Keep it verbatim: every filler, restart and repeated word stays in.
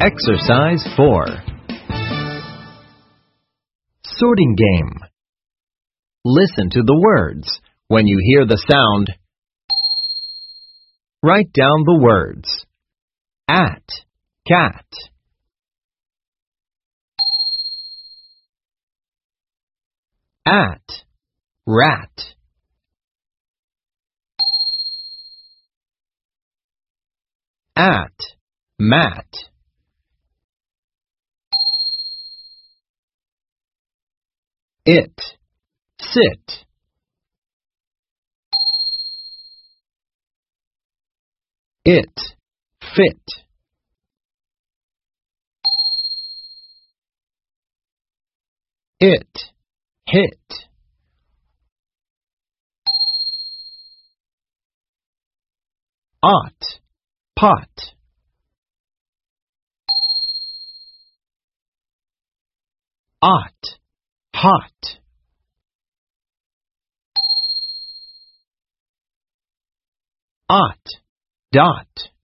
Exercise four. Sorting game. Listen to the words. When you hear the sound, write down the words. At, cat. At, rat. At, mat. It, sit. It, fit. It, hit. Ought, pot. Ought, hot. Ought, dot.